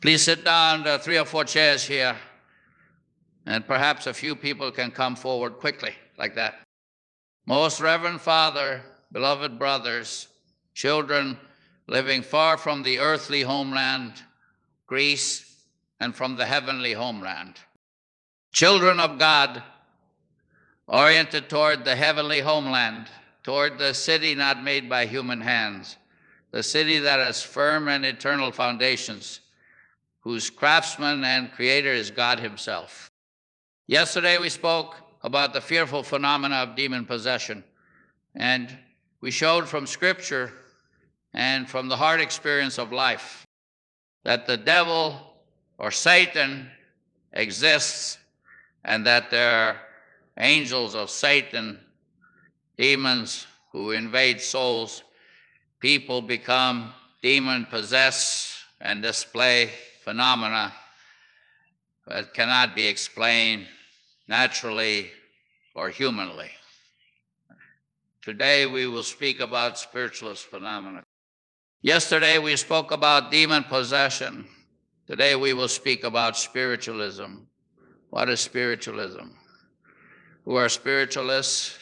Please sit down, 3 or 4 chairs here, and perhaps a few people can come forward quickly, like that. Most Reverend Father, beloved brothers, children living far from the earthly homeland, Greece, and from the heavenly homeland. Children of God, oriented toward the heavenly homeland, toward the city not made by human hands, the city that has firm and eternal foundations, whose craftsman and creator is God himself. Yesterday we spoke about the fearful phenomena of demon possession, and we showed from Scripture and from the hard experience of life that the devil or Satan exists, and that there are angels of Satan, demons who invade souls. People become demon-possessed and display phenomena that cannot be explained naturally or humanly. Today we will speak about spiritualist phenomena. Yesterday we spoke about demon possession. Today we will speak about spiritualism. What is spiritualism? Who are spiritualists?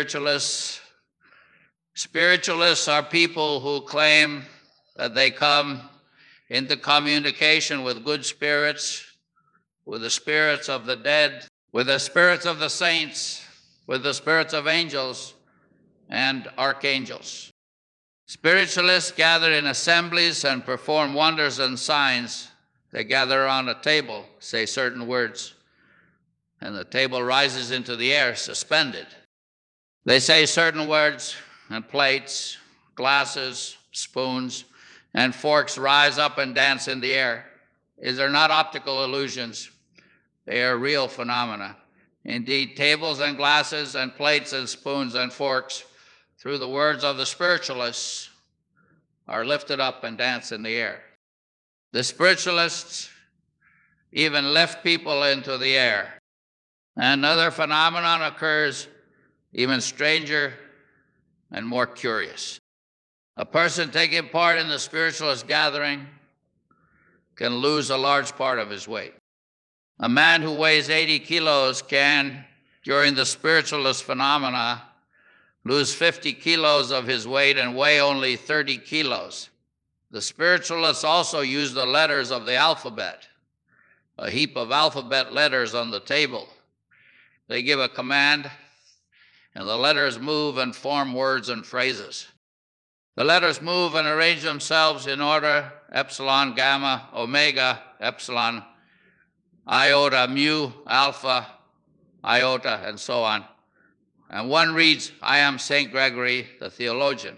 Spiritualists are people who claim that they come into communication with good spirits, with the spirits of the dead, with the spirits of the saints, with the spirits of angels and archangels. Spiritualists gather in assemblies and perform wonders and signs. They gather around a table, say certain words, and the table rises into the air, suspended. They say certain words, and plates, glasses, spoons, and forks rise up and dance in the air. These are not optical illusions. They are real phenomena. Indeed, tables and glasses and plates and spoons and forks, through the words of the spiritualists, are lifted up and dance in the air. The spiritualists even lift people into the air. Another phenomenon occurs even stranger and more curious. A person taking part in the spiritualist gathering can lose a large part of his weight. A man who weighs 80 kilos can, during the spiritualist phenomena, lose 50 kilos of his weight and weigh only 30 kilos. The spiritualists also use the letters of the alphabet, a heap of alphabet letters on the table. They give a command, and the letters move and form words and phrases. The letters move and arrange themselves in order: epsilon, gamma, omega, epsilon, iota, mu, alpha, iota, and so on. And one reads, "I am St. Gregory, the theologian."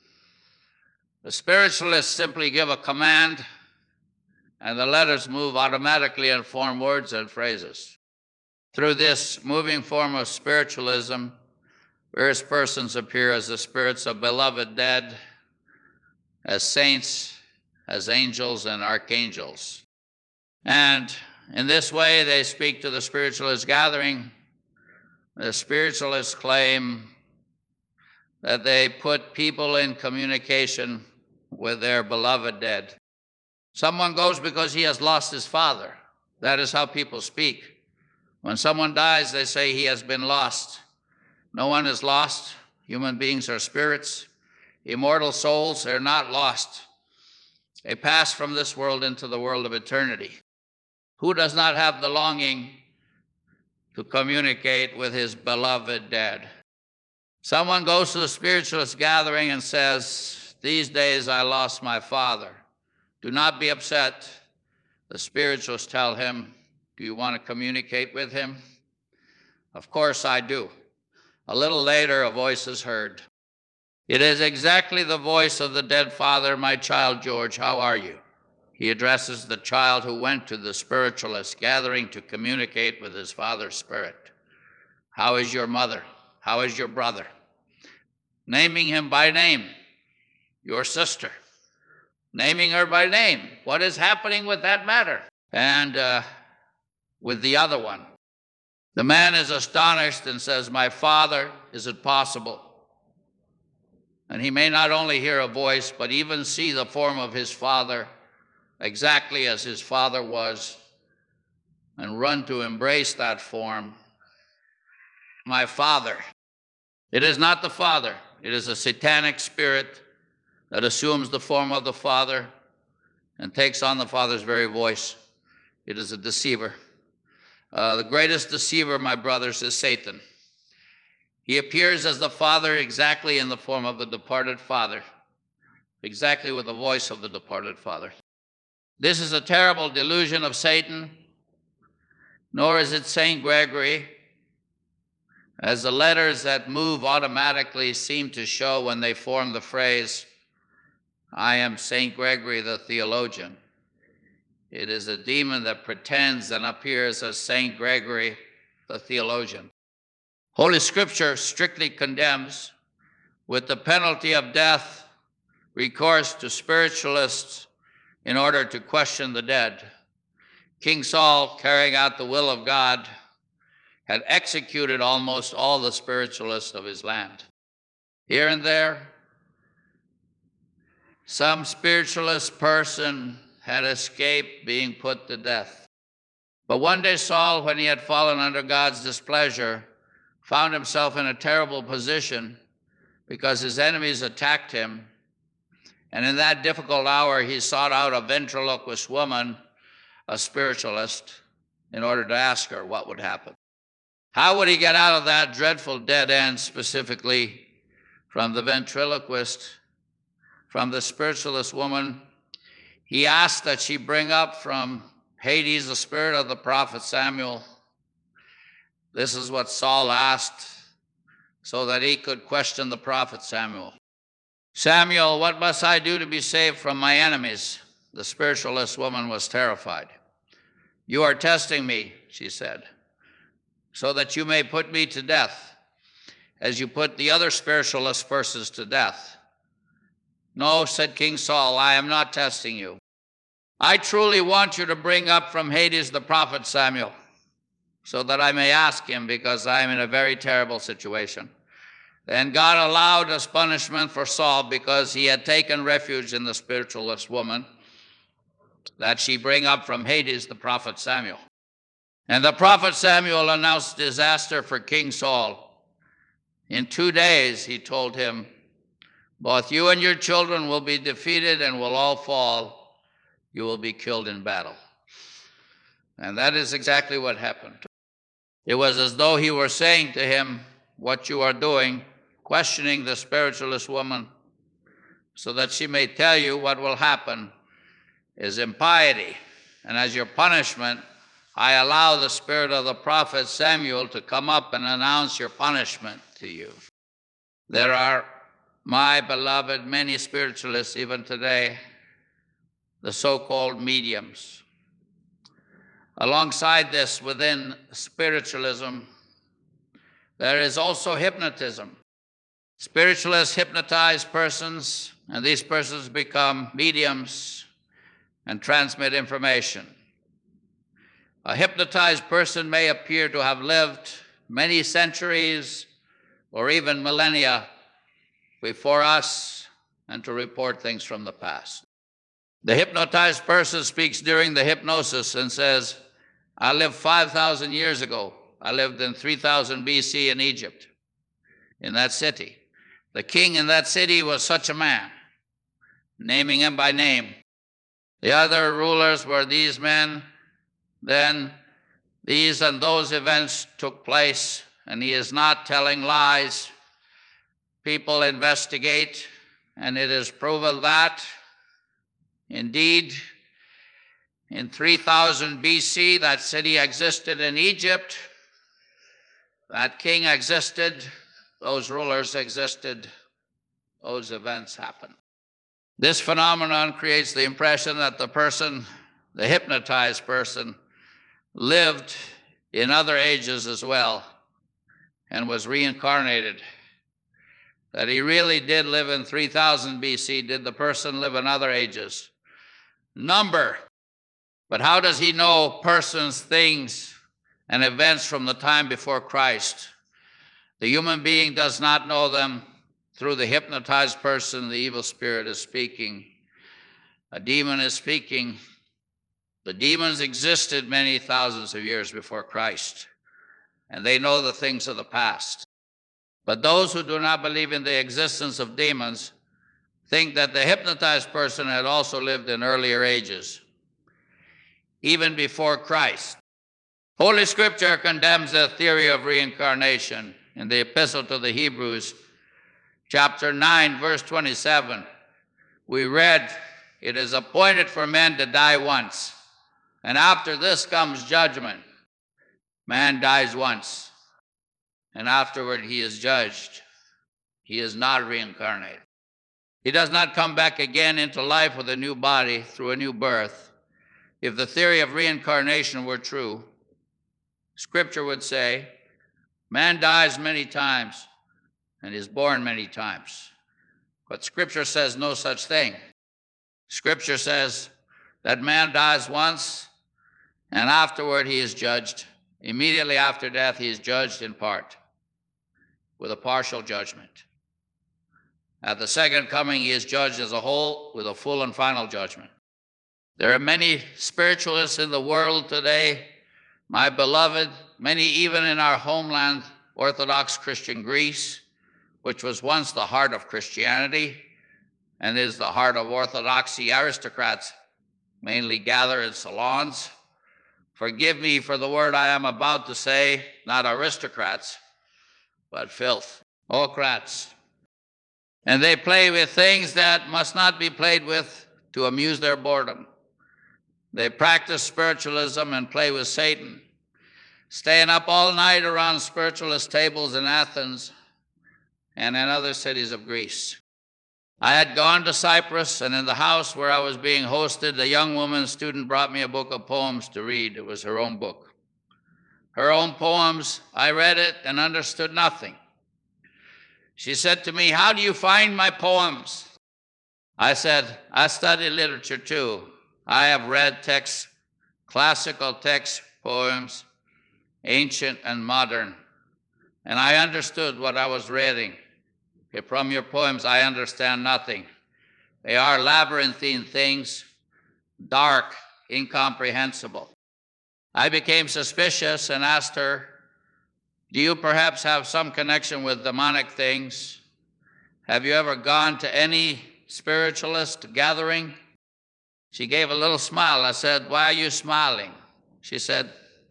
The spiritualists simply give a command, and the letters move automatically and form words and phrases. Through this moving form of spiritualism, various persons appear as the spirits of beloved dead, as saints, as angels and archangels. And in this way, they speak to the spiritualist gathering. The spiritualists claim that they put people in communication with their beloved dead. Someone goes because he has lost his father. That is how people speak. When someone dies, they say he has been lost. No one is lost. Human beings are spirits. Immortal souls are not lost. They pass from this world into the world of eternity. Who does not have the longing to communicate with his beloved dead? Someone goes to the spiritualist gathering and says, "These days I lost my father." Do not be upset. The spiritualists tell him, "Do you want to communicate with him?" "Of course I do." A little later, a voice is heard. It is exactly the voice of the dead father. "My child George, how are you?" He addresses the child who went to the spiritualist gathering to communicate with his father's spirit. "How is your mother? How is your brother?" Naming him by name. "Your sister." Naming her by name. What is happening with that matter? And with the other one. The man is astonished and says, "My father, is it possible?" And he may not only hear a voice, but even see the form of his father exactly as his father was and run to embrace that form. My father. It is not the Father. It is a satanic spirit that assumes the form of the Father and takes on the Father's very voice. It is a deceiver. The greatest deceiver, my brothers, is Satan. He appears as the Father exactly in the form of the departed Father, exactly with the voice of the departed Father. This is a terrible delusion of Satan, nor is it St. Gregory, as the letters that move automatically seem to show when they form the phrase, I am St. Gregory the theologian. It is a demon that pretends and appears as St. Gregory the theologian. Holy Scripture strictly condemns, with the penalty of death, recourse to spiritualists in order to question the dead. King Saul, carrying out the will of God, had executed almost all the spiritualists of his land. Here and there, some spiritualist person had escaped being put to death. But one day Saul, when he had fallen under God's displeasure, found himself in a terrible position because his enemies attacked him. And in that difficult hour, he sought out a ventriloquist woman, a spiritualist, in order to ask her what would happen. How would he get out of that dreadful dead end, specifically from the ventriloquist, from the spiritualist woman? He asked that she bring up from Hades the spirit of the prophet Samuel. This is what Saul asked so that he could question the prophet Samuel. Samuel, what must I do to be saved from my enemies? The spiritualist woman was terrified. You are testing me, she said, so that you may put me to death, as you put the other spiritualist persons to death. No, said King Saul, I am not testing you. I truly want you to bring up from Hades the prophet Samuel, so that I may ask him, because I am in a very terrible situation. Then God allowed as punishment for Saul, because he had taken refuge in the spiritualist woman, that she bring up from Hades the prophet Samuel. And the prophet Samuel announced disaster for King Saul. In 2 days, he told him, both you and your children will be defeated and will all fall. You will be killed in battle. And that is exactly what happened. It was as though he were saying to him, what you are doing, questioning the spiritualist woman, so that she may tell you what will happen, is impiety. And as your punishment, I allow the spirit of the prophet Samuel to come up and announce your punishment to you. There are, my beloved, many spiritualists even today, the so-called mediums. Alongside this, within spiritualism, there is also hypnotism. Spiritualists hypnotize persons, and these persons become mediums and transmit information. A hypnotized person may appear to have lived many centuries or even millennia before us and to report things from the past. The hypnotized person speaks during the hypnosis and says, I lived 5,000 years ago. I lived in 3000 BC in Egypt, in that city. The king in that city was such a man, naming him by name. The other rulers were these men. Then these and those events took place, and he is not telling lies. People investigate, and it is proven that, indeed, in 3000 BC, that city existed in Egypt. That king existed, those rulers existed, those events happened. This phenomenon creates the impression that the person, the hypnotized person, lived in other ages as well and was reincarnated. That he really did live in 3000 BC. Did the person live in other ages? Number. But how does he know persons, things, and events from the time before Christ? The human being does not know them. Through the hypnotized person, the evil spirit is speaking. A demon is speaking. The demons existed many thousands of years before Christ, and they know the things of the past. But those who do not believe in the existence of demons think that the hypnotized person had also lived in earlier ages, even before Christ. Holy Scripture condemns the theory of reincarnation. In the Epistle to the Hebrews, chapter 9, verse 27, we read, "It is appointed for men to die once, and after this comes judgment." Man dies once, and afterward he is judged. He is not reincarnated. He does not come back again into life with a new body through a new birth. If the theory of reincarnation were true, Scripture would say, man dies many times and is born many times. But Scripture says no such thing. Scripture says that man dies once, and afterward he is judged. Immediately after death, he is judged in part, with a partial judgment. At the second coming, he is judged as a whole with a full and final judgment. There are many spiritualists in the world today, my beloved, many even in our homeland, Orthodox Christian Greece, which was once the heart of Christianity and is the heart of orthodoxy. Aristocrats mainly gather in salons. Forgive me for the word I am about to say, not aristocrats, but filth, ocrats. And they play with things that must not be played with to amuse their boredom. They practice spiritualism and play with Satan, staying up all night around spiritualist tables in Athens and in other cities of Greece. I had gone to Cyprus, and in the house where I was being hosted, a young woman student brought me a book of poems to read. It was her own book. Her own poems. I read it and understood nothing. She said to me, "How do you find my poems?" I said, "I study literature too. I have read texts, classical text poems, ancient and modern, and I understood what I was reading. From your poems, I understand nothing. They are labyrinthine things, dark, incomprehensible." I became suspicious and asked her, "Do you perhaps have some connection with demonic things? Have you ever gone to any spiritualist gathering?" She gave a little smile. I said, "Why are you smiling?" She said,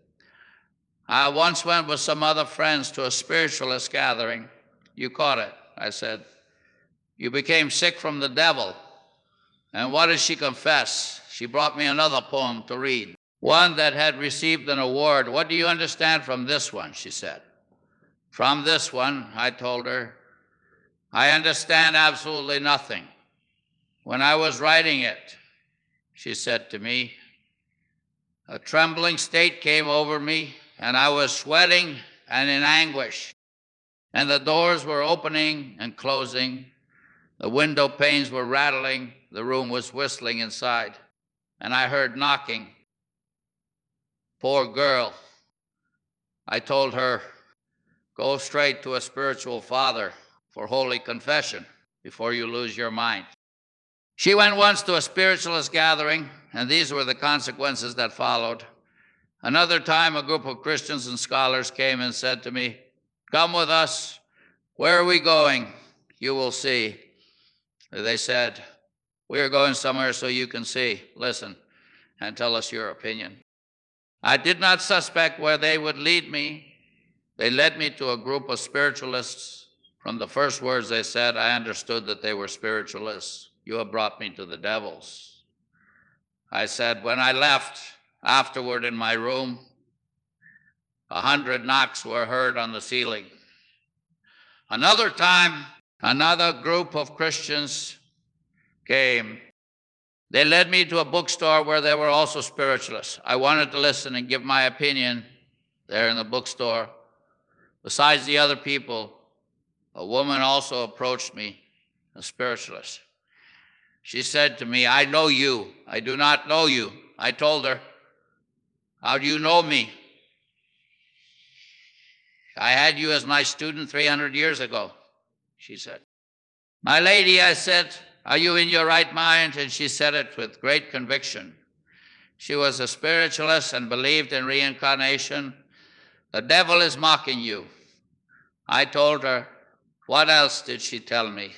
"I once went with some other friends to a spiritualist gathering." You caught it. I said, "You became sick from the devil." And what did she confess? She brought me another poem to read, one that had received an award. "What do you understand from this one?" she said. "From this one," I told her, "I understand absolutely nothing. When I was writing it," she said to me, "a trembling state came over me, and I was sweating and in anguish. And the doors were opening and closing. The window panes were rattling. The room was whistling inside. And I heard knocking. Poor girl." I told her, "Go straight to a spiritual father for holy confession before you lose your mind." She went once to a spiritualist gathering, and these were the consequences that followed. Another time, a group of Christians and scholars came and said to me, "Come with us. Where are we going? You will see." They said, "We are going somewhere so you can see. Listen and tell us your opinion." I did not suspect where they would lead me. They led me to a group of spiritualists. From the first words they said, I understood that they were spiritualists. "You have brought me to the devils." I said, when I left afterward in my room, 100 knocks were heard on the ceiling. Another time, another group of Christians came. They led me to a bookstore where there were also spiritualists. I wanted to listen and give my opinion there in the bookstore. Besides the other people, a woman also approached me, a spiritualist. She said to me, "I know you. I do not know you." I told her, "How do you know me?" "I had you as my student 300 years ago," she said. "My lady," I said, "Are you in your right mind?" And she said it with great conviction. She was a spiritualist and believed in reincarnation. "The devil is mocking you." I told her, "What else did she tell me?"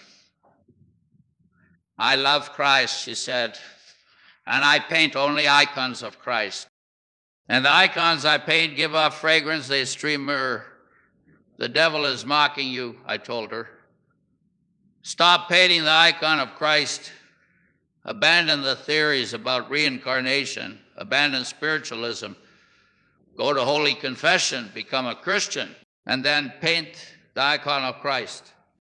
"I love Christ," she said, "and I paint only icons of Christ. And the icons I paint give off fragrance, they stream myrrh." "The devil is mocking you," I told her. "Stop painting the icon of Christ. Abandon the theories about reincarnation. Abandon spiritualism. Go to Holy Confession, become a Christian, and then paint the icon of Christ."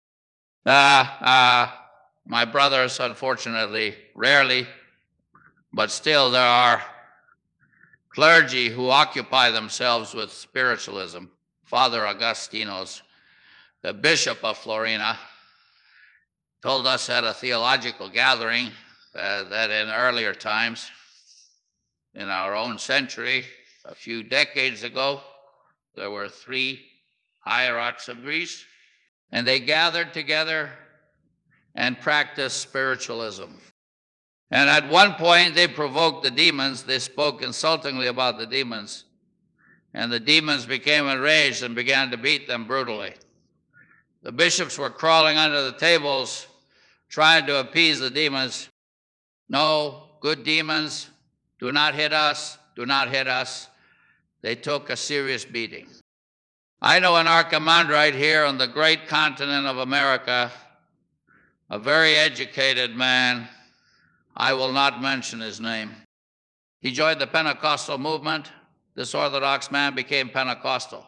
My brothers, unfortunately, rarely, but still there are clergy who occupy themselves with spiritualism. Father Augustinos, the bishop of Florina, told us at a theological gathering that in earlier times, in our own century, a few decades ago, there were 3 hierarchs of Greece, and they gathered together and practiced spiritualism. And at one point, they provoked the demons. They spoke insultingly about the demons, and the demons became enraged and began to beat them brutally. The bishops were crawling under the tables, trying to appease the demons. "No, good demons, do not hit us, do not hit us." They took a serious beating. I know an archimandrite here on the great continent of America, a very educated man. I will not mention his name. He joined the Pentecostal movement. This Orthodox man became Pentecostal.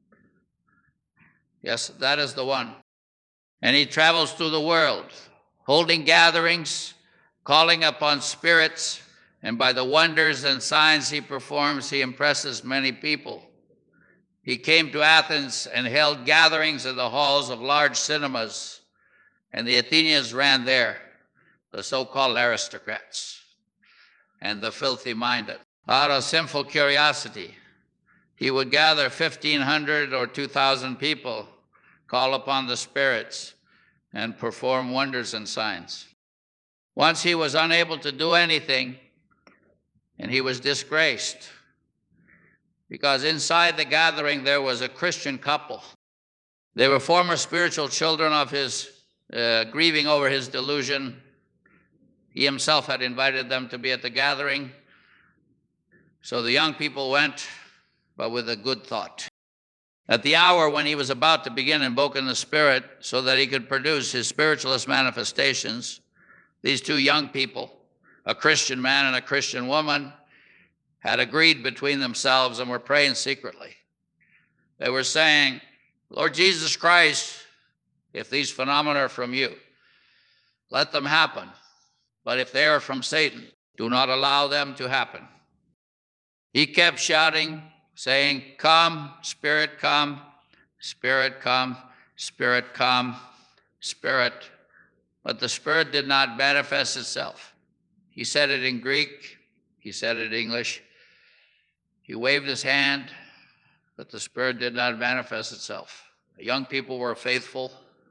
Yes, that is the one. And he travels through the world, holding gatherings, calling upon spirits, and by the wonders and signs he performs, he impresses many people. He came to Athens and held gatherings in the halls of large cinemas, and the Athenians ran there, the so-called aristocrats and the filthy-minded. Out of sinful curiosity, he would gather 1,500 or 2,000 people, call upon the spirits, and perform wonders and signs. Once he was unable to do anything, and he was disgraced, because inside the gathering there was a Christian couple. They were former spiritual children of his, grieving over his delusion. He himself had invited them to be at the gathering. So the young people went, but with a good thought. At the hour when he was about to begin invoking the Spirit so that he could produce his spiritualist manifestations, these 2 young people, a Christian man and a Christian woman, had agreed between themselves and were praying secretly. They were saying, "Lord Jesus Christ, if these phenomena are from you, let them happen. But if they are from Satan, do not allow them to happen." He kept shouting, saying, "Come, Spirit, come, Spirit, come, Spirit, come, Spirit." But the Spirit did not manifest itself. He said it in Greek, he said it in English. He waved his hand, but the Spirit did not manifest itself. The young people were faithful,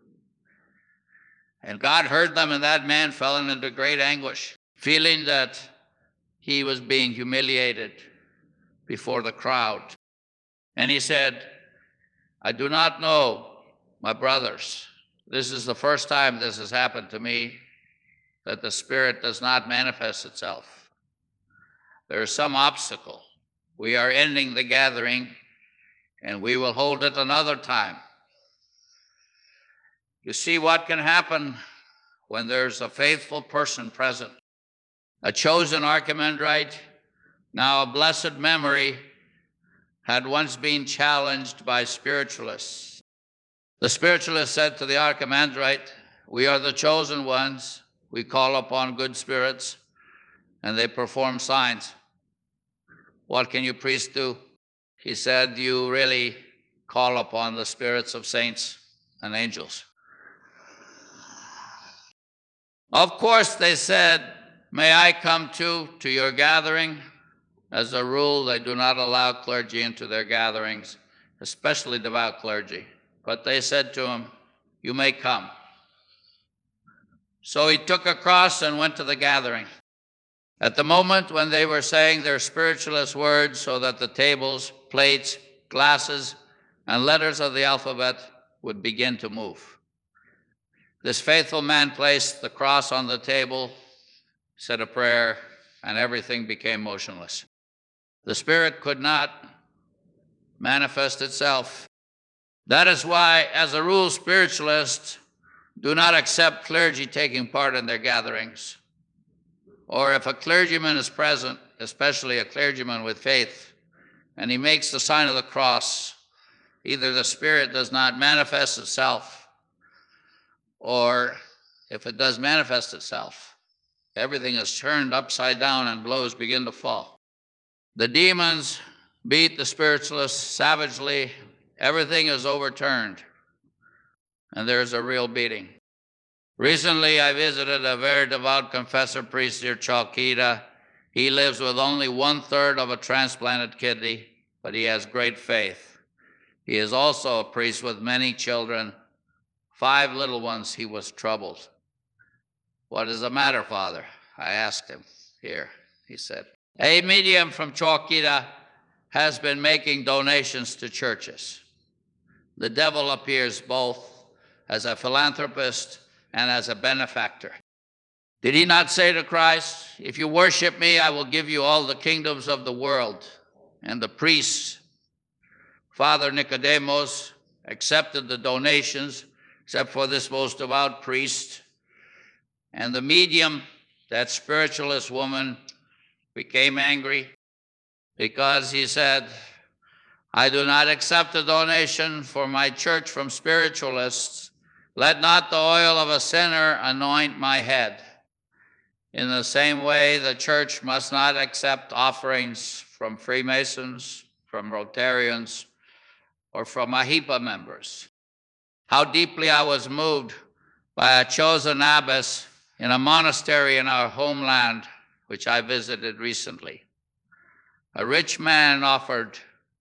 and God heard them, and that man fell into great anguish, feeling that he was being humiliated before the crowd. And he said, "I do not know, my brothers. This is the first time this has happened to me, that the Spirit does not manifest itself. There is some obstacle. We are ending the gathering, and we will hold it another time." You see what can happen when there's a faithful person present. A chosen archimandrite, now a blessed memory, had once been challenged by spiritualists. The spiritualist said to the archimandrite, "We are the chosen ones. We call upon good spirits, and they perform signs. What can you priests do?" He said, "You really call upon the spirits of saints and angels." Of course, they said, "May I come too to your gathering?" As a rule, they do not allow clergy into their gatherings, especially devout clergy. But they said to him, "You may come." So he took a cross and went to the gathering. At the moment when they were saying their spiritualist words so that the tables, plates, glasses, and letters of the alphabet would begin to move, this faithful man placed the cross on the table, said a prayer, and everything became motionless. The Spirit could not manifest itself. That is why, as a rule, spiritualists do not accept clergy taking part in their gatherings. Or if a clergyman is present, especially a clergyman with faith, and he makes the sign of the cross, either the Spirit does not manifest itself, or if it does manifest itself, everything is turned upside down and blows begin to fall. The demons beat the spiritualists savagely. Everything is overturned, and there's a real beating. Recently, I visited a very devout confessor priest near Chalkida. He lives with only 1/3 of a transplanted kidney, but he has great faith. He is also a priest with many children. 5 little ones. He was troubled. "What is the matter, Father?" I asked him. "Here," he said. "A medium from Chalkida has been making donations to churches. The devil appears both as a philanthropist and as a benefactor. Did he not say to Christ, 'If you worship me, I will give you all the kingdoms of the world'?" And the priest, Father Nicodemus, accepted the donations, except for this most devout priest. And the medium, that spiritualist woman, became angry because he said, "I do not accept a donation for my church from spiritualists. Let not the oil of a sinner anoint my head." In the same way, the church must not accept offerings from Freemasons, from Rotarians, or from AHIPA members. How deeply I was moved by a chosen abbess in a monastery in our homeland, which I visited recently. A rich man offered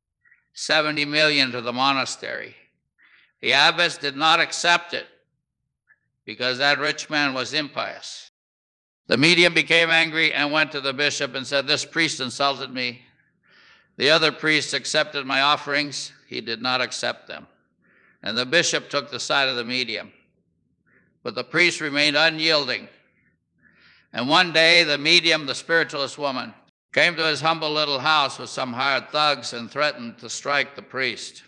70 million to the monastery. The abbess did not accept it because that rich man was impious. The medium became angry and went to the bishop and said, "This priest insulted me. The other priests accepted my offerings. He did not accept them." And the bishop took the side of the medium. But the priest remained unyielding. And one day, the medium, the spiritualist woman, came to his humble little house with some hired thugs and threatened to strike the priest.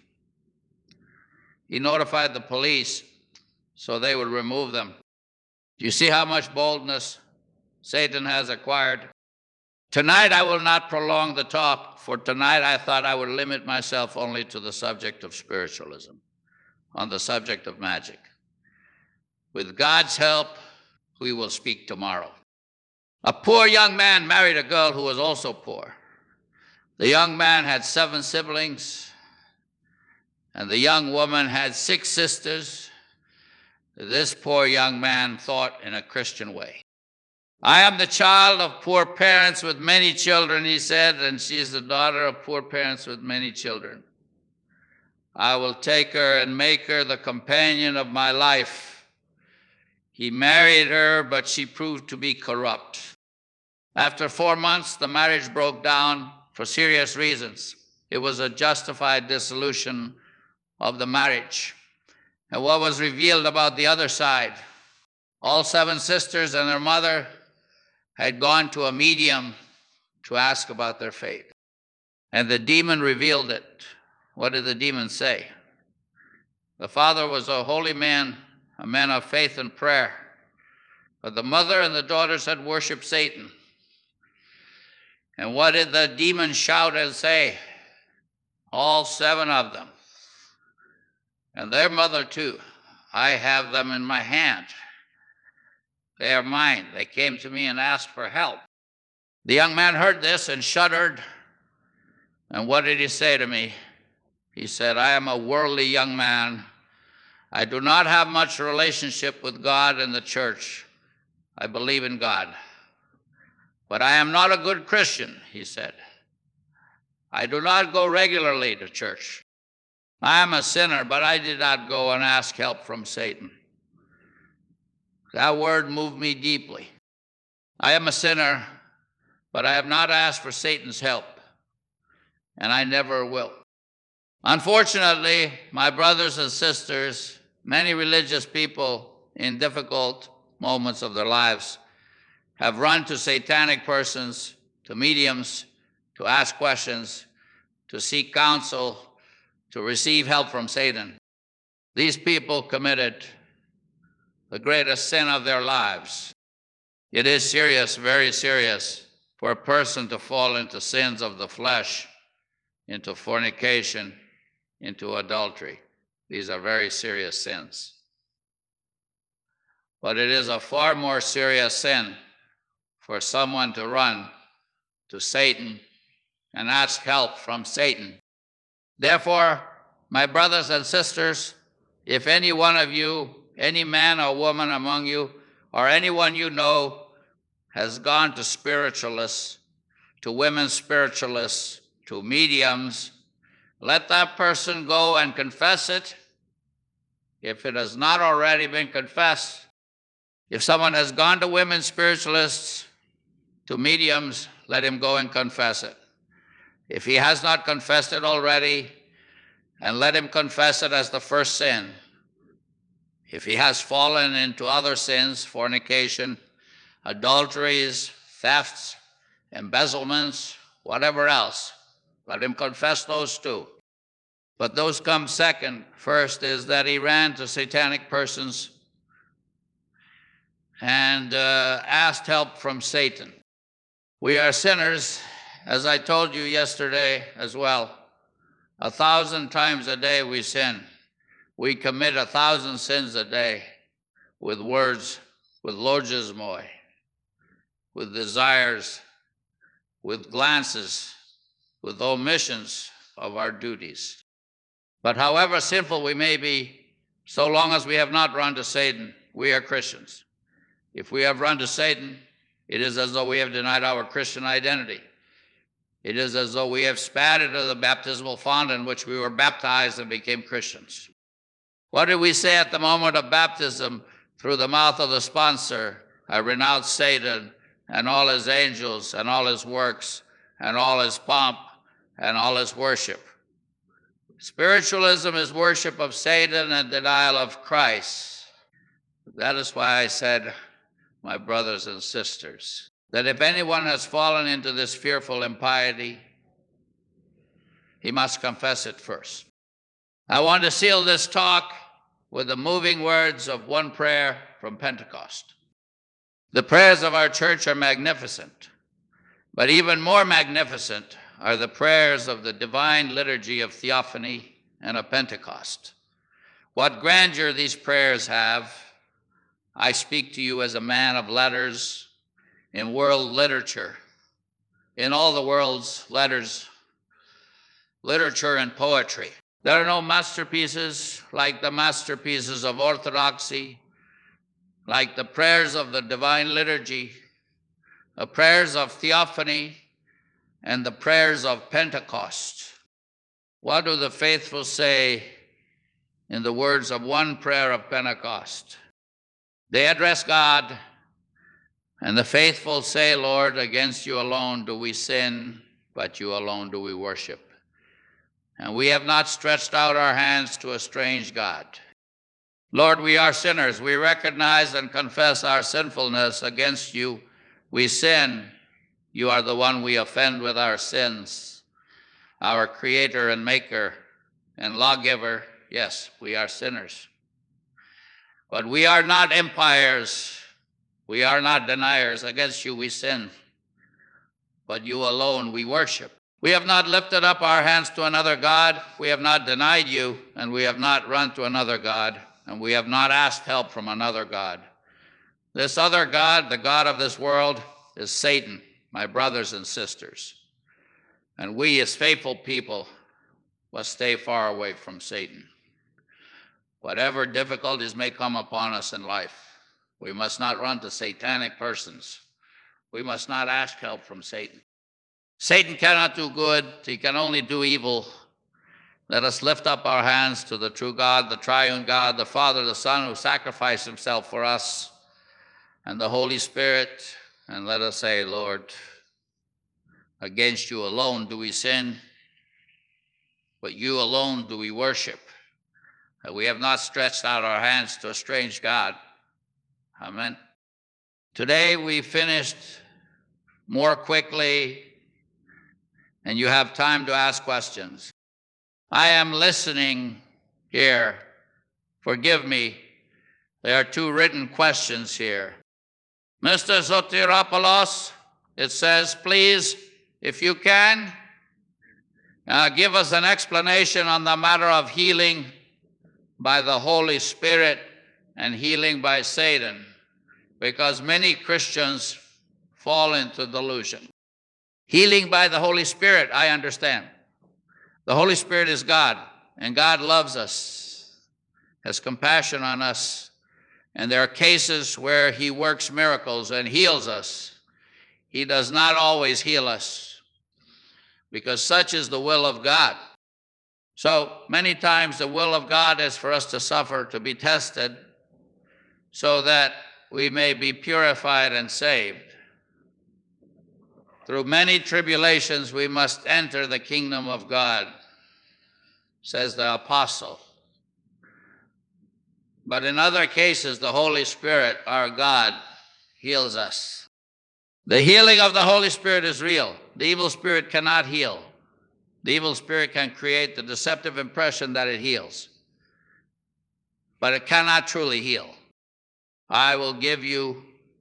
He notified the police so they would remove them. Do you see how much boldness Satan has acquired? Tonight I will not prolong the talk, for tonight I thought I would limit myself only to the subject of spiritualism, on the subject of magic. With God's help, we will speak tomorrow. A poor young man married a girl who was also poor. The young man had 7 siblings, and the young woman had 6 sisters. This poor young man thought in a Christian way. "I am the child of poor parents with many children," he said, "and she is the daughter of poor parents with many children. I will take her and make her the companion of my life." He married her, but she proved to be corrupt. After 4 months, the marriage broke down for serious reasons. It was a justified dissolution of the marriage. And what was revealed about the other side? All 7 sisters and their mother had gone to a medium to ask about their fate. And the demon revealed it. What did the demon say? The father was a holy man, a man of faith and prayer. But the mother and the daughters had worshiped Satan. And what did the demon shout and say? All 7 of them. And their mother too. "I have them in my hand. They are mine. They came to me and asked for help." The young man heard this and shuddered. And what did he say to me? He said, "I am a worldly young man. I do not have much relationship with God and the church. I believe in God. But I am not a good Christian," he said. "I do not go regularly to church. I am a sinner, but I did not go and ask help from Satan." That word moved me deeply. I am a sinner, but I have not asked for Satan's help, and I never will. Unfortunately, my brothers and sisters, many religious people in difficult moments of their lives have run to satanic persons, to mediums, to ask questions, to seek counsel, to receive help from Satan. These people committed the greatest sin of their lives. It is serious, very serious, for a person to fall into sins of the flesh, into fornication, into adultery. These are very serious sins. But it is a far more serious sin for someone to run to Satan and ask help from Satan. Therefore, my brothers and sisters, if any one of you, any man or woman among you, or anyone you know has gone to spiritualists, to women spiritualists, to mediums, let that person go and confess it. If it has not already been confessed, if someone has gone to women spiritualists, to mediums, let him go and confess it. If he has not confessed it already, and let him confess it as the first sin. If he has fallen into other sins, fornication, adulteries, thefts, embezzlements, whatever else, let him confess those too. But those come second. First is that he ran to satanic persons and asked help from Satan. We are sinners, as I told you yesterday as well. 1,000 times a day we sin. We commit 1,000 sins a day with words, with logismoi, with desires, with glances, with omissions of our duties. But however sinful we may be, so long as we have not run to Satan, we are Christians. If we have run to Satan, it is as though we have denied our Christian identity. It is as though we have spat into the baptismal font in which we were baptized and became Christians. What did we say at the moment of baptism through the mouth of the sponsor? I renounce Satan and all his angels and all his works and all his pomp and all his worship. Spiritualism is worship of Satan and denial of Christ. That is why I said, my brothers and sisters, that if anyone has fallen into this fearful impiety, he must confess it first. I want to seal this talk with the moving words of one prayer from Pentecost. The prayers of our church are magnificent, but even more magnificent are the prayers of the divine liturgy of Theophany and of Pentecost. What grandeur these prayers have. I speak to you as a man of letters in world literature, in all the world's letters, literature and poetry. There are no masterpieces like the masterpieces of orthodoxy, like the prayers of the divine liturgy, the prayers of Theophany, and the prayers of Pentecost. What do the faithful say in the words of one prayer of Pentecost? They address God, and the faithful say, Lord, against you alone do we sin, but you alone do we worship. And we have not stretched out our hands to a strange God. Lord, we are sinners. We recognize and confess our sinfulness against you. We sin. You are the one we offend with our sins, our creator and maker and lawgiver. Yes, we are sinners. But we are not empires. We are not deniers. Against you we sin, but you alone we worship. We have not lifted up our hands to another God. We have not denied you, and we have not run to another God, and we have not asked help from another God. This other God, the God of this world, is Satan, my brothers and sisters. And we as faithful people must stay far away from Satan. Whatever difficulties may come upon us in life, we must not run to satanic persons. We must not ask help from Satan. Satan cannot do good. He can only do evil. Let us lift up our hands to the true God, the triune God, the Father, the Son, who sacrificed himself for us, and the Holy Spirit, and let us say, Lord, against you alone do we sin, but you alone do we worship. We have not stretched out our hands to a strange God. Amen. Today we finished more quickly, and you have time to ask questions. I am listening here. Forgive me. There are two written questions here. Mr. Sotiropoulos, it says, please, if you can, give us an explanation on the matter of healing by the Holy Spirit and healing by Satan, because many Christians fall into delusion. Healing by the Holy Spirit, I understand. The Holy Spirit is God, and God loves us, has compassion on us, and there are cases where he works miracles and heals us. He does not always heal us, because such is the will of God. So many times the will of God is for us to suffer, to be tested, so that we may be purified and saved. Through many tribulations we must enter the kingdom of God, says the apostle. But in other cases, the Holy Spirit, our God, heals us. The healing of the Holy Spirit is real. The evil spirit cannot heal. The evil spirit can create the deceptive impression that it heals, but it cannot truly heal. I will give you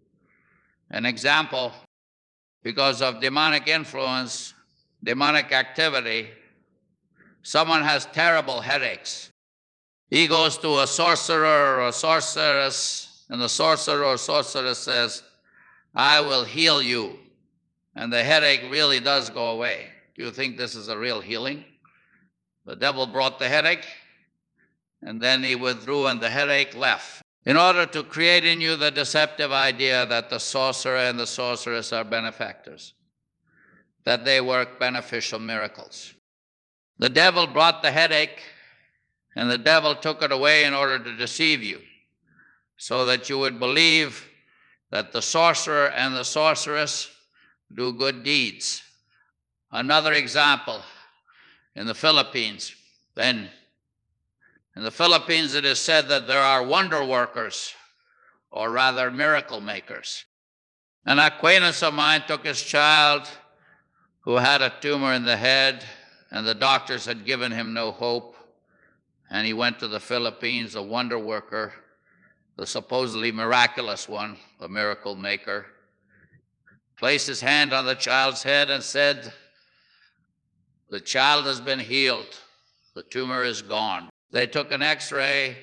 an example. Because of demonic influence, demonic activity, someone has terrible headaches. He goes to a sorcerer or a sorceress, and the sorcerer or sorceress says, I will heal you. And the headache really does go away. Do you think this is a real healing? The devil brought the headache, and then he withdrew and the headache left. In order to create in you the deceptive idea that the sorcerer and the sorceress are benefactors, that they work beneficial miracles. The devil brought the headache, and the devil took it away in order to deceive you, so that you would believe that the sorcerer and the sorceress do good deeds. Another example, in the Philippines, then in the Philippines, it is said that there are wonder workers, or rather miracle makers. An acquaintance of mine took his child who had a tumor in the head, and the doctors had given him no hope, and he went to the Philippines, a wonder worker, the supposedly miraculous one, the miracle maker, placed his hand on the child's head and said, the child has been healed. The tumor is gone. They took an X-ray,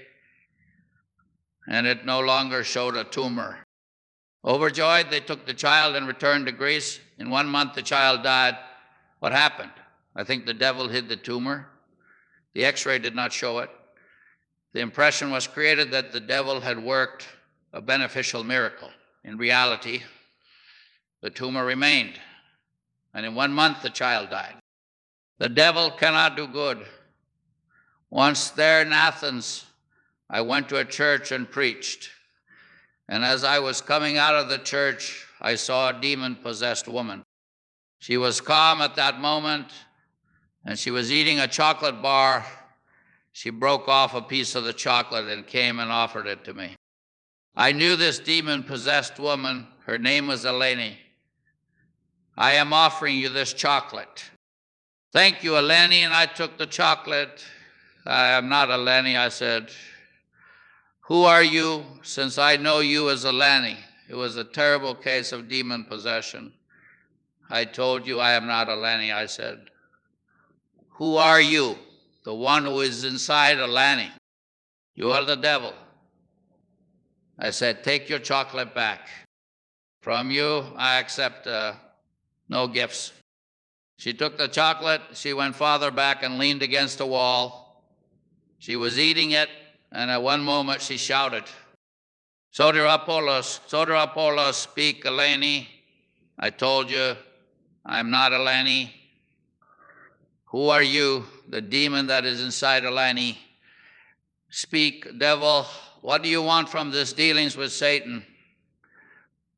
and it no longer showed a tumor. Overjoyed, they took the child and returned to Greece. In 1 month, the child died. What happened? I think the devil hid the tumor. The X-ray did not show it. The impression was created that the devil had worked a beneficial miracle. In reality, the tumor remained, and in 1 month, the child died. The devil cannot do good. Once there in Athens, I went to a church and preached. And as I was coming out of the church, I saw a demon-possessed woman. She was calm at that moment, and she was eating a chocolate bar. She broke off a piece of the chocolate and came and offered it to me. I knew this demon-possessed woman. Her name was Eleni. I am offering you this chocolate. Thank you, Eleni, and I took the chocolate. I am not Eleni, I said. Who are you, since I know you as Eleni? It was a terrible case of demon possession. I told you I am not Eleni, I said. Who are you? The one who is inside Eleni. You are the devil. I said, take your chocolate back. From you, I accept no gifts. She took the chocolate, she went farther back and leaned against the wall. She was eating it, and at one moment she shouted, Sotiropoulos, speak, Eleni. I told you, I'm not Eleni. Who are you, the demon that is inside Eleni? Speak, devil, what do you want from this dealings with Satan?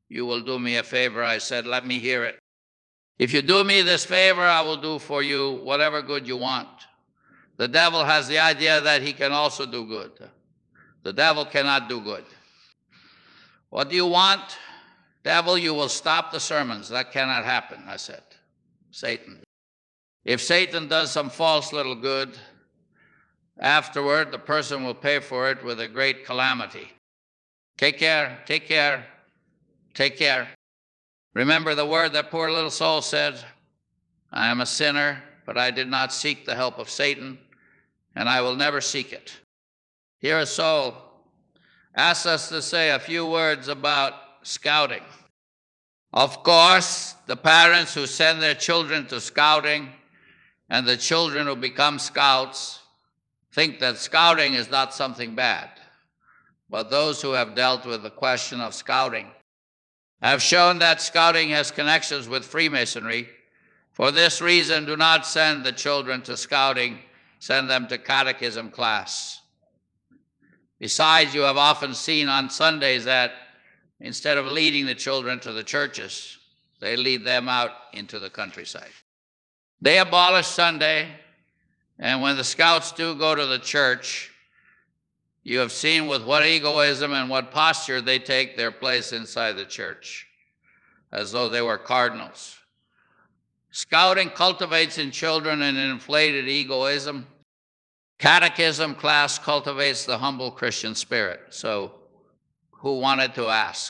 you will do me a favor. I said, let me hear it. If you do me this favor, I will do for you whatever good you want. The devil has the idea that he can also do good. The devil cannot do good. What do you want? Devil, you will stop the sermons. That cannot happen, I said. Satan. If Satan does some false little good, afterward the person will pay for it with a great calamity. Take care, take care, take care. Remember the word that poor little soul said, I am a sinner, but I did not seek the help of Satan, and I will never seek it. Here a soul asks us to say a few words about scouting. Of course, the parents who send their children to scouting and the children who become scouts think that scouting is not something bad. But those who have dealt with the question of scouting have shown that scouting has connections with Freemasonry. For this reason, do not send the children to scouting, send them to catechism class. Besides, you have often seen on Sundays that instead of leading the children to the churches, they lead them out into the countryside. They abolish Sunday, and when the scouts do go to the church, you have seen with what egoism and what posture they take their place inside the church, as though they were cardinals. Scouting cultivates in children an inflated egoism. Catechism class cultivates the humble Christian spirit. So, who wanted to ask?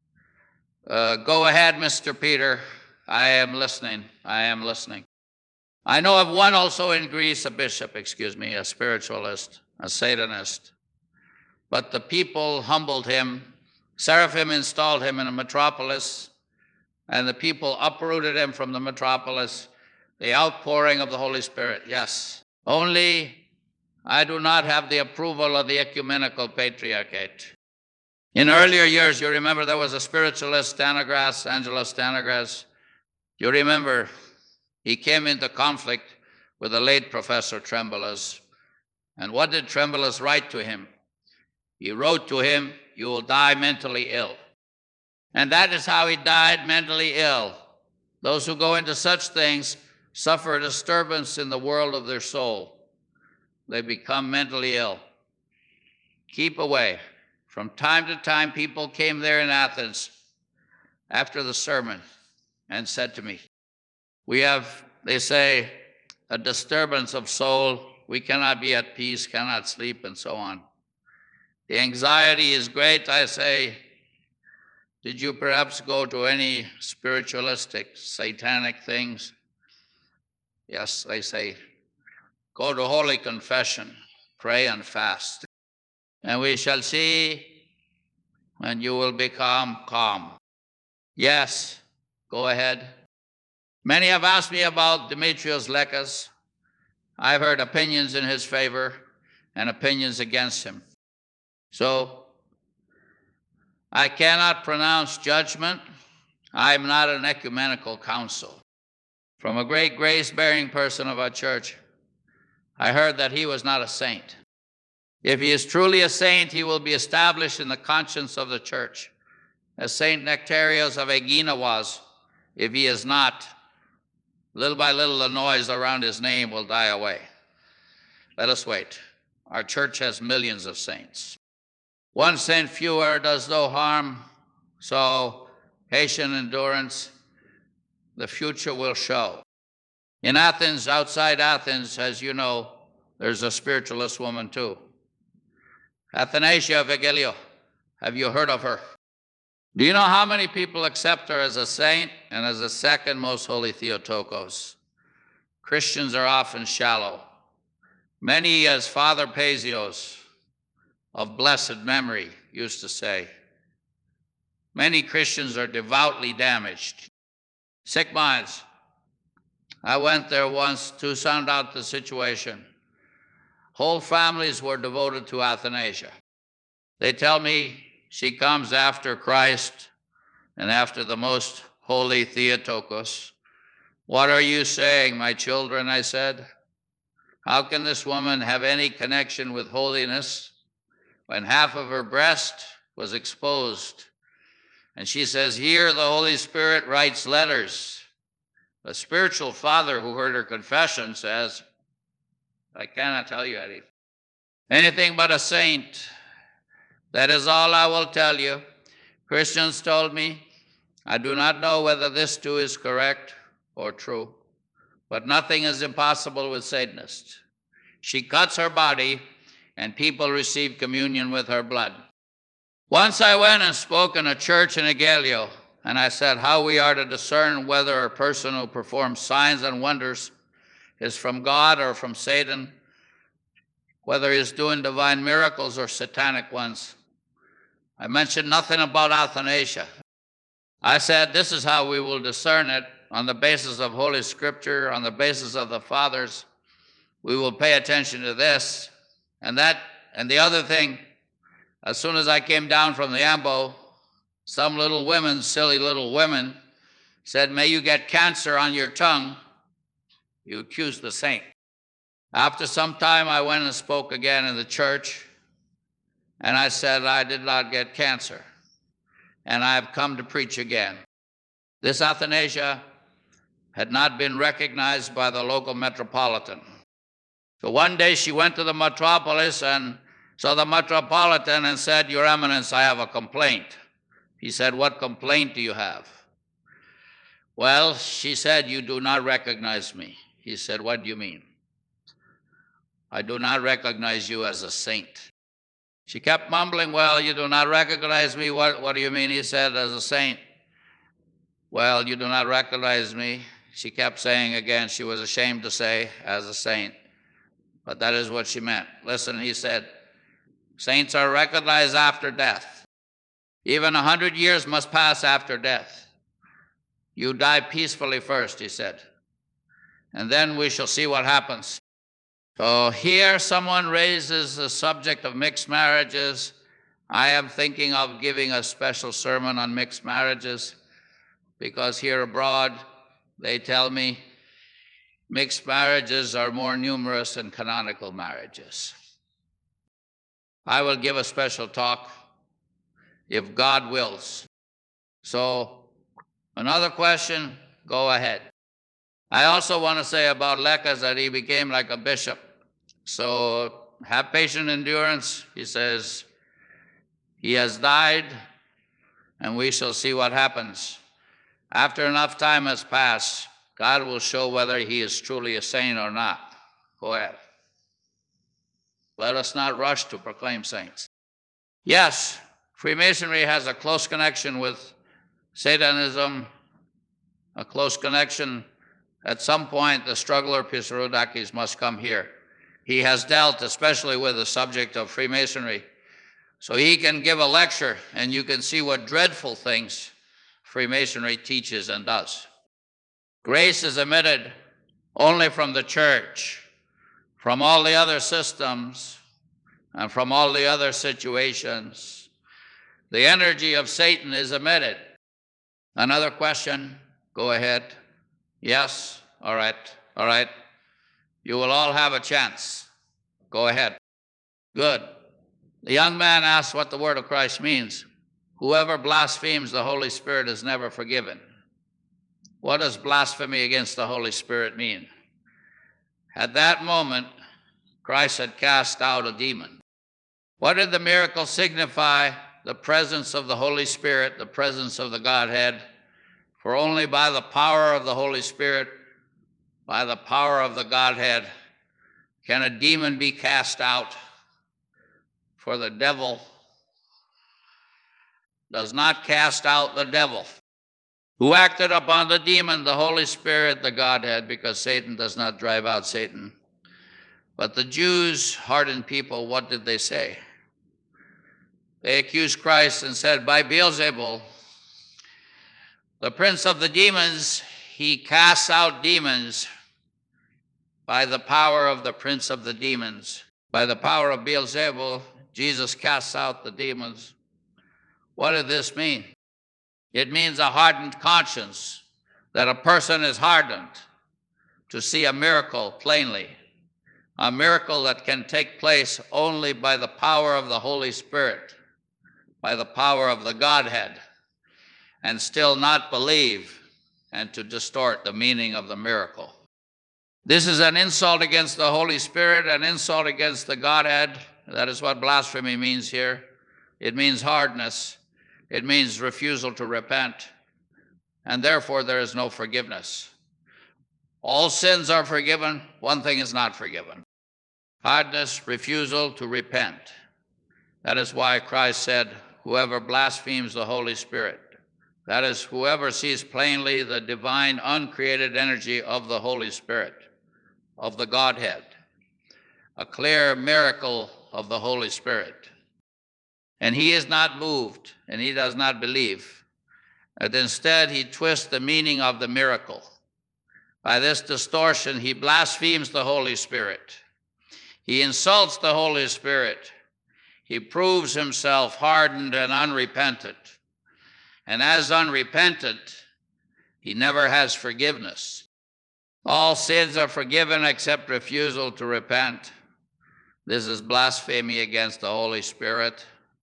Go ahead, Mr. Peter. I am listening. I am listening. I know of one also in Greece, a spiritualist, a Satanist. But the people humbled him. Seraphim installed him in a metropolis, and the people uprooted him from the metropolis. The outpouring of the Holy Spirit, yes. Only I do not have the approval of the ecumenical patriarchate. In earlier years, you remember there was a spiritualist, Angelo Stanagras. You remember he came into conflict with the late Professor Tremblers. And what did Tremblers write to him? He wrote to him, you will die mentally ill. And that is how he died, mentally ill. Those who go into such things suffer a disturbance in the world of their soul. They become mentally ill. Keep away. From time to time, people came there in Athens after the sermon and said to me, we have, they say, a disturbance of soul. We cannot be at peace, cannot sleep, and so on. The anxiety is great. I say, did you perhaps go to any spiritualistic, satanic things? Yes, they say, go to Holy Confession, pray and fast, and we shall see, and you will become calm. Yes, go ahead. Many have asked me about Demetrios Lekas. I've heard opinions in his favor and opinions against him. So, I cannot pronounce judgment. I'm not an ecumenical council. From a great grace-bearing person of our church, I heard that he was not a saint. If he is truly a saint, he will be established in the conscience of the church, as Saint Nectarios of Aegina was. If he is not, little by little the noise around his name will die away. Let us wait. Our church has millions of saints. One saint fewer does no harm, so patient endurance, the future will show. In Athens, outside Athens, as you know, there's a spiritualist woman too. Athanasia Vigilio, have you heard of her? Do you know how many people accept her as a saint and as the second most holy Theotokos? Christians are often shallow. Many, as Father Paisios of blessed memory used to say, many Christians are devoutly damaged. Sick minds. I went there once to sound out the situation. Whole families were devoted to Athanasia. They tell me she comes after Christ and after the most holy Theotokos. What are you saying, my children? I said. How can this woman have any connection with holiness when half of her breast was exposed And she says, here the Holy Spirit writes letters. The spiritual father who heard her confession says, I cannot tell you anything but a saint. That is all I will tell you. Christians told me, I do not know whether this too is correct or true, but nothing is impossible with Satanists. She cuts her body, and people receive communion with her blood. Once I went and spoke in a church in Agelio, and I said how we are to discern whether a person who performs signs and wonders is from God or from Satan, whether he's doing divine miracles or satanic ones. I mentioned nothing about Athanasia. I said this is how we will discern it on the basis of Holy Scripture, on the basis of the fathers. We will pay attention to this and that. And the other thing, as soon as I came down from the ambo, some little women, silly little women, said, may you get cancer on your tongue. You accused the saint. After some time, I went and spoke again in the church, and I said, I did not get cancer, and I have come to preach again. This Athanasia had not been recognized by the local metropolitan. So one day she went to the metropolis and saw the metropolitan and said, Your Eminence, I have a complaint. He said, what complaint do you have? Well, she said, you do not recognize me. He said, what do you mean? I do not recognize you as a saint. She kept mumbling, well, you do not recognize me. What do you mean? He said, as a saint. Well, you do not recognize me. She kept saying again, she was ashamed to say, as a saint. But that is what she meant. Listen, he said, saints are recognized after death. Even 100 years must pass after death. You die peacefully first, he said. And then we shall see what happens. So here someone raises the subject of mixed marriages. I am thinking of giving a special sermon on mixed marriages because here abroad they tell me mixed marriages are more numerous than canonical marriages. I will give a special talk if God wills. So another question, go ahead. I also want to say about Lecas that he became like a bishop. So have patient endurance. He says, he has died, and we shall see what happens. After enough time has passed, God will show whether he is truly a saint or not. Go ahead. Let us not rush to proclaim saints. Yes, Freemasonry has a close connection with Satanism, a close connection. At some point, the struggler Psarodakis must come here. He has dealt especially with the subject of Freemasonry. So he can give a lecture, and you can see what dreadful things Freemasonry teaches and does. Grace is emitted only from the church, from all the other systems, and from all the other situations. The energy of Satan is emitted. Another question? Go ahead. Yes? All right. All right. You will all have a chance. Go ahead. Good. The young man asked what the word of Christ means. Whoever blasphemes the Holy Spirit is never forgiven. What does blasphemy against the Holy Spirit mean? At that moment, Christ had cast out a demon. What did the miracle signify? The presence of the Holy Spirit, the presence of the Godhead. For only by the power of the Holy Spirit, by the power of the Godhead, can a demon be cast out. For the devil does not cast out the devil. Who acted upon the demon? The Holy Spirit, the Godhead, because Satan does not drive out Satan. But the Jews, hardened people, what did they say? They accused Christ and said, by Beelzebul, the prince of the demons, he casts out demons by the power of the prince of the demons. By the power of Beelzebul, Jesus casts out the demons. What did this mean? It means a hardened conscience, that a person is hardened to see a miracle plainly, a miracle that can take place only by the power of the Holy Spirit, by the power of the Godhead. and still not believe and to distort the meaning of the miracle. This is an insult against the Holy Spirit, an insult against the Godhead. That is what blasphemy means here. It means hardness. It means refusal to repent. And therefore, there is no forgiveness. All sins are forgiven. One thing is not forgiven: hardness, refusal to repent. That is why Christ said, whoever blasphemes the Holy Spirit, that is, whoever sees plainly the divine, uncreated energy of the Holy Spirit, of the Godhead, a clear miracle of the Holy Spirit, and he is not moved and he does not believe, but instead he twists the meaning of the miracle. By this distortion, he blasphemes the Holy Spirit. He insults the Holy Spirit. He proves himself hardened and unrepentant. And as unrepentant, he never has forgiveness. All sins are forgiven except refusal to repent. This is blasphemy against the Holy Spirit,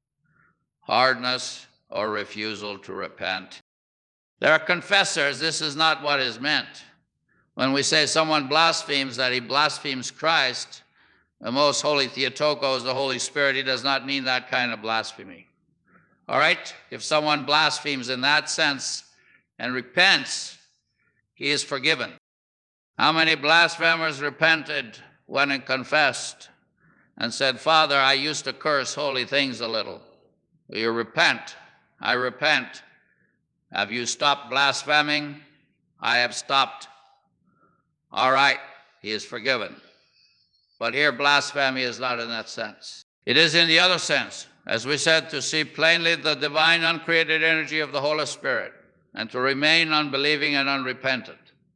hardness, or refusal to repent. There are confessors. This is not what is meant. When we say someone blasphemes, that he blasphemes Christ, the most holy Theotokos, the Holy Spirit, he does not mean that kind of blasphemy. All right? If someone blasphemes in that sense and repents, he is forgiven. How many blasphemers repented, went and confessed, and said, Father, I used to curse holy things a little. Will you repent? I repent. Have you stopped blaspheming? I have stopped. All right, he is forgiven. But here, blasphemy is not in that sense. It is in the other sense, as we said, to see plainly the divine, uncreated energy of the Holy Spirit and to remain unbelieving and unrepentant.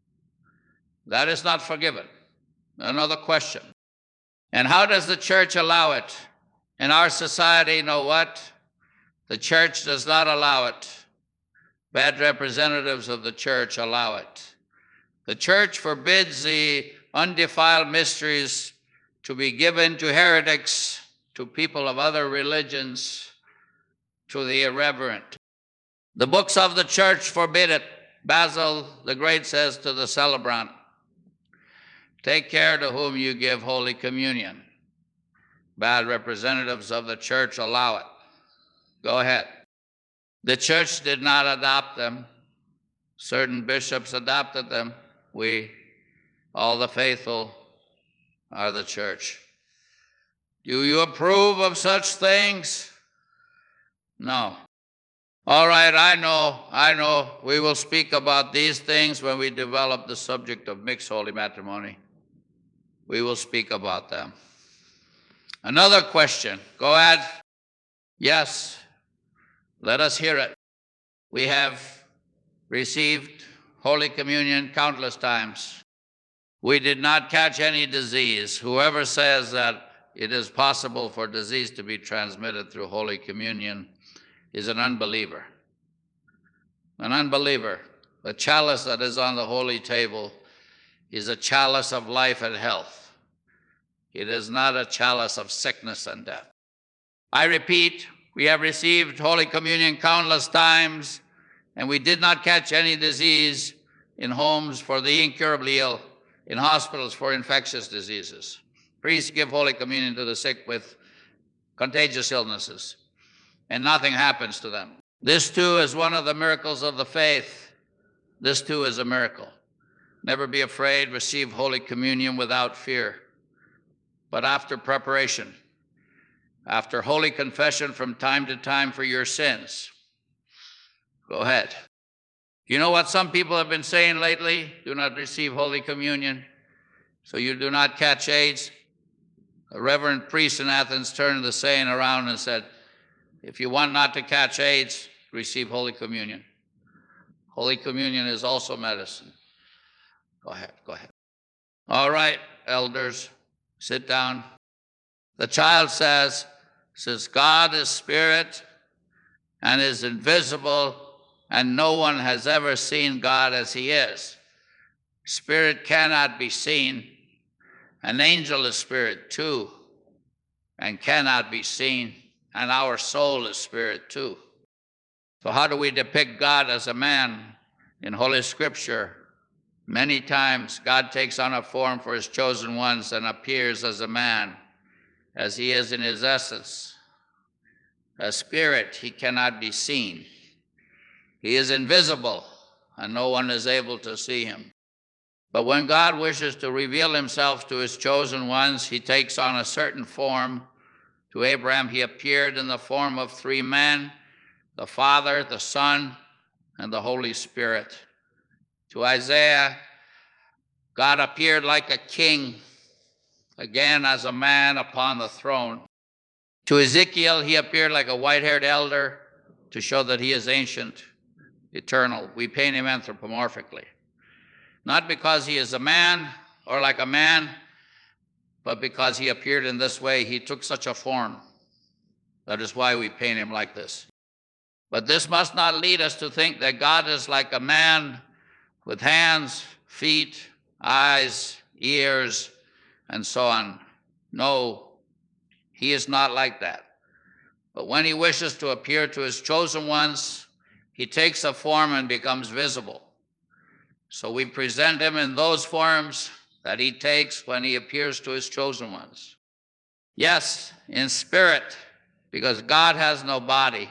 That is not forgiven. Another question. And how does the church allow it? In our society, you know what? The church does not allow it. Bad representatives of the church allow it. The church forbids the undefiled mysteries to be given to heretics, to people of other religions, to the irreverent. The books of the church forbid it. Basil the Great says to the celebrant, take care to whom you give Holy Communion. Bad representatives of the church allow it. Go ahead. The church did not adopt them. Certain bishops adopted them. We, all the faithful, are the church. Do you approve of such things? No. All right, I know. We will speak about these things when we develop the subject of mixed holy matrimony. We will speak about them. Another question. Go ahead. Yes. Let us hear it. We have received Holy Communion countless times. We did not catch any disease. Whoever says that it is possible for disease to be transmitted through Holy Communion is an unbeliever. An unbeliever. The chalice that is on the holy table is a chalice of life and health. It is not a chalice of sickness and death. I repeat, we have received Holy Communion countless times, and we did not catch any disease in homes for the incurably ill, in hospitals for infectious diseases. Priests give Holy Communion to the sick with contagious illnesses, and nothing happens to them. This too is one of the miracles of the faith. This too is a miracle. Never be afraid, receive Holy Communion without fear, but after preparation, after holy confession from time to time for your sins. Go ahead. You know what some people have been saying lately? Do not receive Holy Communion so you do not catch AIDS. A reverend priest in Athens turned the saying around and said, if you want not to catch AIDS, receive Holy Communion. Holy Communion is also medicine. Go ahead. All right, elders, sit down. The child says, since God is spirit and is invisible, and no one has ever seen God as he is, spirit cannot be seen. An angel is spirit too, and cannot be seen, and our soul is spirit too. So how do we depict God as a man in Holy Scripture? Many times God takes on a form for his chosen ones and appears as a man, as he is in his essence. A spirit, he cannot be seen. He is invisible, and no one is able to see him. But when God wishes to reveal himself to his chosen ones, he takes on a certain form. To Abraham, he appeared in the form of three men, the Father, the Son, and the Holy Spirit. To Isaiah, God appeared like a king, again as a man upon the throne. To Ezekiel, he appeared like a white-haired elder to show that he is ancient, eternal. We paint him anthropomorphically. Not because he is a man or like a man, but because he appeared in this way. He took such a form. That is why we paint him like this. But this must not lead us to think that God is like a man with hands, feet, eyes, ears, and so on. No, he is not like that. But when he wishes to appear to his chosen ones, he takes a form and becomes visible. So we present him in those forms that he takes when he appears to his chosen ones. Yes, in spirit, because God has no body.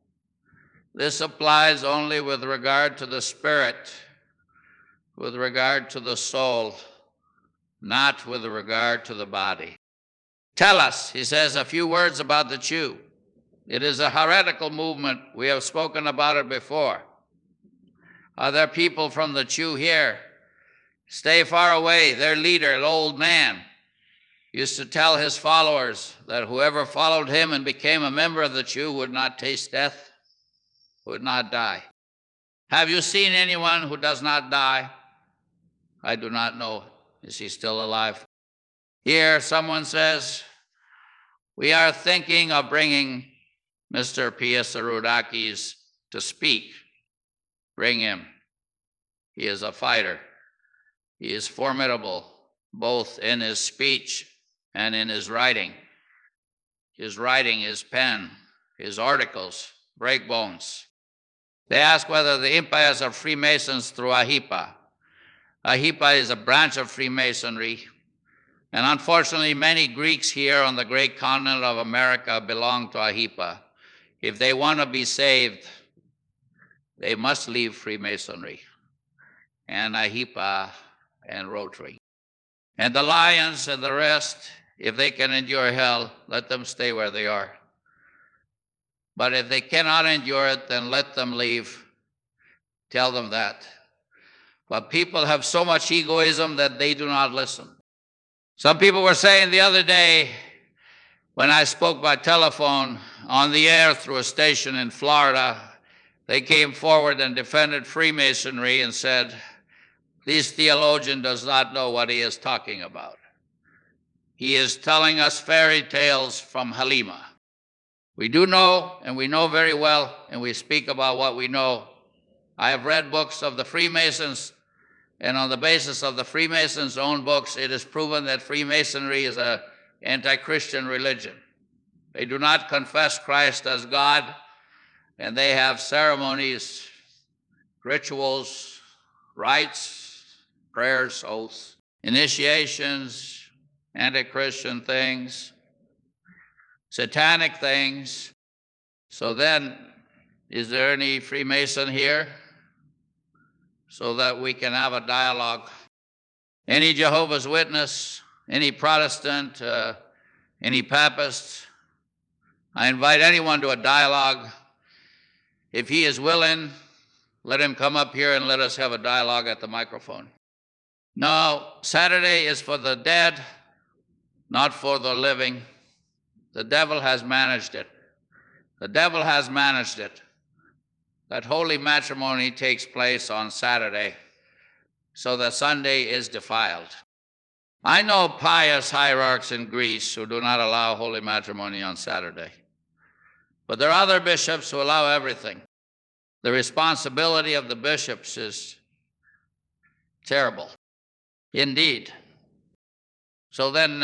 This applies only with regard to the spirit, with regard to the soul, not with regard to the body. Tell us, he says, a few words about the Chew. It is a heretical movement. We have spoken about it before. Are there people from the Chew here? Stay far away. Their leader, an old man, used to tell his followers that whoever followed him and became a member of the Chew would not taste death, would not die. Have you seen anyone who does not die? I do not know. Is he still alive? Here, someone says, we are thinking of bringing Mr. P.S. Arudakis to speak. Bring him. He is a fighter. He is formidable, both in his speech and in his writing. His writing, his pen, his articles break bones. They ask whether the Impayas are Freemasons through AHIPA. AHIPA is a branch of Freemasonry, and unfortunately many Greeks here on the great continent of America belong to AHIPA. If they want to be saved, they must leave Freemasonry and AHIPA and Rotary. And the Lions and the rest, if they can endure hell, let them stay where they are. But if they cannot endure it, then let them leave. Tell them that. But people have so much egoism that they do not listen. Some people were saying the other day, when I spoke by telephone on the air through a station in Florida, they came forward and defended Freemasonry and said, this theologian does not know what he is talking about. He is telling us fairy tales from Halima. We do know, and we know very well, and we speak about what we know. I have read books of the Freemasons, and on the basis of the Freemasons' own books, it is proven that Freemasonry is an anti-Christian religion. They do not confess Christ as God, and they have ceremonies, rituals, rites, prayers, oaths, initiations, anti-Christian things, satanic things. So then, is there any Freemason here? So that we can have a dialogue. Any Jehovah's Witness, any Protestant, any Papist, I invite anyone to a dialogue. If he is willing, let him come up here and let us have a dialogue at the microphone. No, Saturday is for the dead, not for the living. The devil has managed it. The devil has managed it. That holy matrimony takes place on Saturday, so that Sunday is defiled. I know pious hierarchs in Greece who do not allow holy matrimony on Saturday. But there are other bishops who allow everything. The responsibility of the bishops is terrible, indeed. So then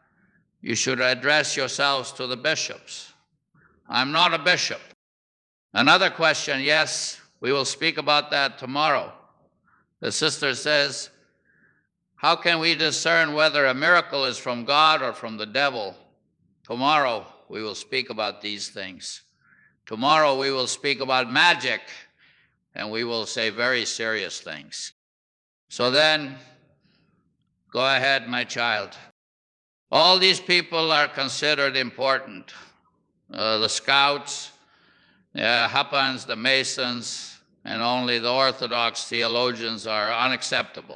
you should address yourselves to the bishops. I'm not a bishop. Another question, yes, we will speak about that tomorrow. The sister says, how can we discern whether a miracle is from God or from the devil? Tomorrow we will speak about these things. Tomorrow we will speak about magic, and we will say very serious things. So then, go ahead, my child. All these people are considered important. The Scouts, the Happans, the Masons, and only the Orthodox theologians are unacceptable.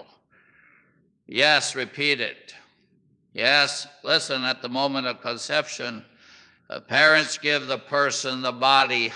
Yes, repeat it. Yes, listen, at the moment of conception, parents give the person the body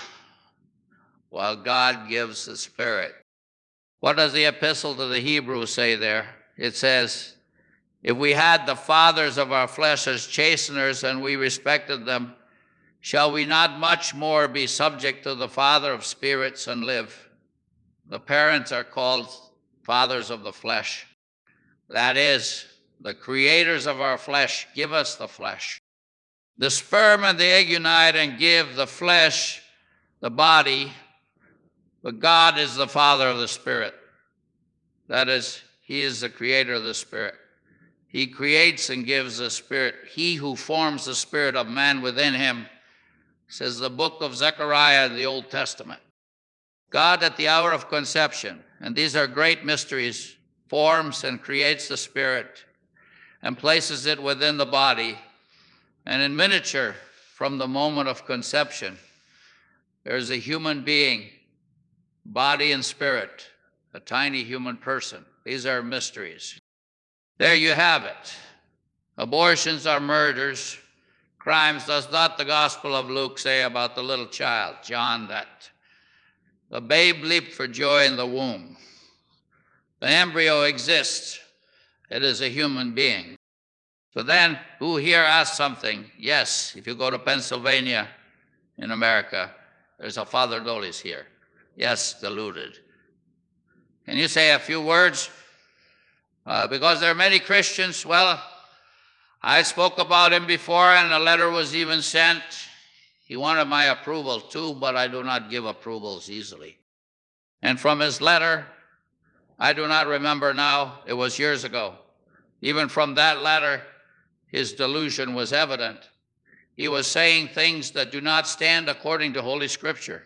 while God gives the spirit. What does the epistle to the Hebrews say there? It says, if we had the fathers of our flesh as chasteners and we respected them, shall we not much more be subject to the Father of spirits and live? The parents are called fathers of the flesh. That is, the creators of our flesh give us the flesh. The sperm and the egg unite and give the flesh the body, but God is the Father of the Spirit. That is, He is the creator of the Spirit. He creates and gives the Spirit. He who forms the spirit of man within him, says the book of Zechariah in the Old Testament. God at the hour of conception, and these are great mysteries, forms and creates the spirit and places it within the body. And in miniature, from the moment of conception, there's a human being, body and spirit, a tiny human person. These are mysteries. There you have it. Abortions are murders. Crimes does not the Gospel of Luke say about the little child, John, that the babe leaped for joy in the womb. The embryo exists. It is a human being. So then, who here asked something? Yes, if you go to Pennsylvania in America, there's a Father Dulles here. Yes, deluded. Can you say a few words? Because there are many Christians, well, I spoke about him before and a letter was even sent. He wanted my approval too, but I do not give approvals easily. And from his letter, I do not remember now, it was years ago. Even from that letter, his delusion was evident. He was saying things that do not stand according to Holy Scripture.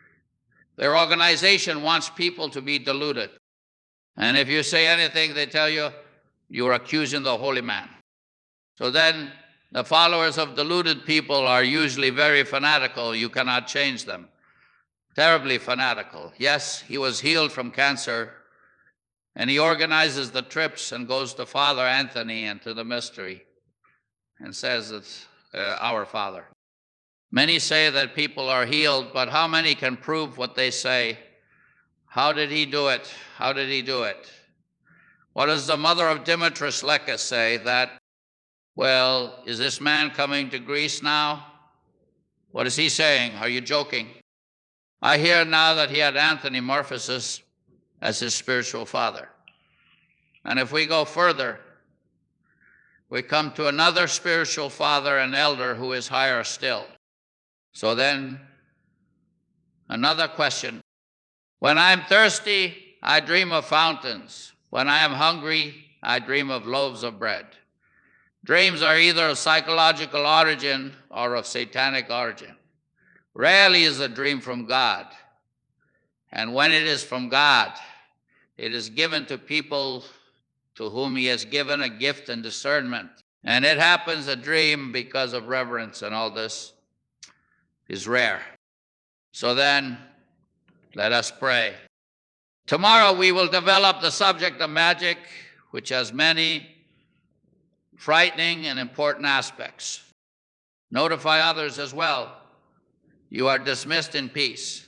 Their organization wants people to be deluded. And if you say anything, they tell you, you're accusing the holy man. So then the followers of deluded people are usually very fanatical. You cannot change them. Terribly fanatical. Yes, he was healed from cancer, and he organizes the trips and goes to Father Anthony and to the mystery and says it's our Father. Many say that people are healed, but how many can prove what they say? How did he do it? How did he do it? What does the mother of Dimitris Lekas say? That, well, is this man coming to Greece now? What is he saying? Are you joking? I hear now that he had Anthony Morphosis as his spiritual father. And if we go further, we come to another spiritual father and elder who is higher still. So then, another question. When I'm thirsty, I dream of fountains. When I am hungry, I dream of loaves of bread. Dreams are either of psychological origin or of satanic origin. Rarely is a dream from God. And when it is from God, it is given to people to whom he has given a gift and discernment. And it happens a dream because of reverence and all this is rare. So then, let us pray. Tomorrow we will develop the subject of magic, which has many frightening and important aspects. Notify others as well. You are dismissed in peace.